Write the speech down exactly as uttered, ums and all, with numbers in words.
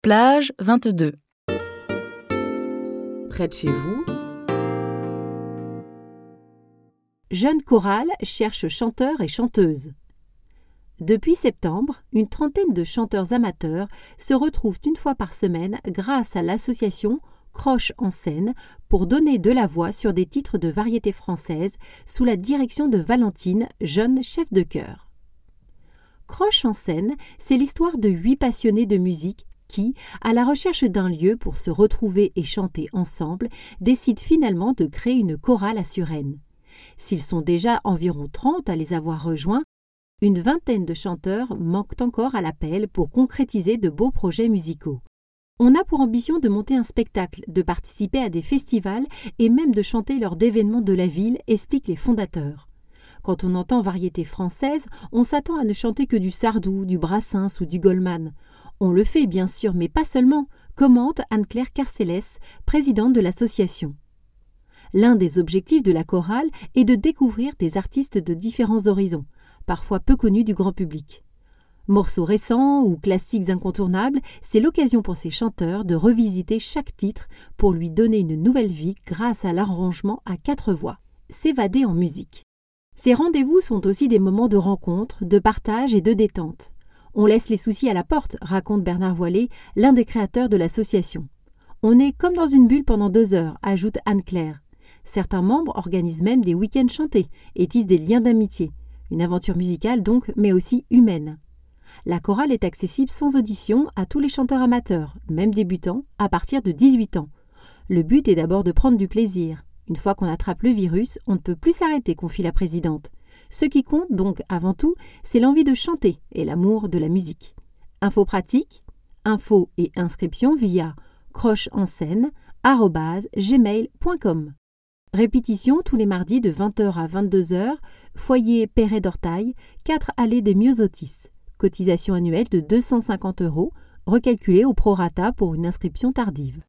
Plage vingt-deux. Près de chez vous. Jeune chorale cherche chanteurs et chanteuses. Depuis septembre, une trentaine de chanteurs amateurs se retrouvent une fois par semaine grâce à l'association Croche en scène pour donner de la voix sur des titres de variété française sous la direction de Valentine, jeune chef de chœur. Croche en scène, c'est l'histoire de huit passionnés de musique qui, à la recherche d'un lieu pour se retrouver et chanter ensemble, décident finalement de créer une chorale à Suresnes. S'ils sont déjà environ trente à les avoir rejoints, une vingtaine de chanteurs manquent encore à l'appel pour concrétiser de beaux projets musicaux. On a pour ambition de monter un spectacle, de participer à des festivals et même de chanter lors d'événements de la ville, expliquent les fondateurs. Quand on entend variété française, on s'attend à ne chanter que du Sardou, du Brassens ou du Goldman. On le fait bien sûr, mais pas seulement, commente Anne-Claire Carcélès, présidente de l'association. L'un des objectifs de la chorale est de découvrir des artistes de différents horizons, parfois peu connus du grand public. Morceaux récents ou classiques incontournables, c'est l'occasion pour ces chanteurs de revisiter chaque titre pour lui donner une nouvelle vie grâce à l'arrangement à quatre voix. S'évader en musique. Ces rendez-vous sont aussi des moments de rencontre, de partage et de détente. On laisse les soucis à la porte, raconte Bernard Voilé, l'un des créateurs de l'association. On est comme dans une bulle pendant deux heures, ajoute Anne-Claire. Certains membres organisent même des week-ends chantés et tissent des liens d'amitié. Une aventure musicale donc, mais aussi humaine. La chorale est accessible sans audition à tous les chanteurs amateurs, même débutants, à partir de dix-huit ans. Le but est d'abord de prendre du plaisir. Une fois qu'on attrape le virus, on ne peut plus s'arrêter, confie la présidente. Ce qui compte donc avant tout, c'est l'envie de chanter et l'amour de la musique. Infos pratiques, infos et inscriptions via crochenscène arobase gmail point com. Répétition tous les mardis de vingt heures à vingt-deux heures, foyer Perret d'Ortail, quatre allées des Myosotis. Cotisation annuelle de deux cent cinquante euros, recalculée au prorata pour une inscription tardive.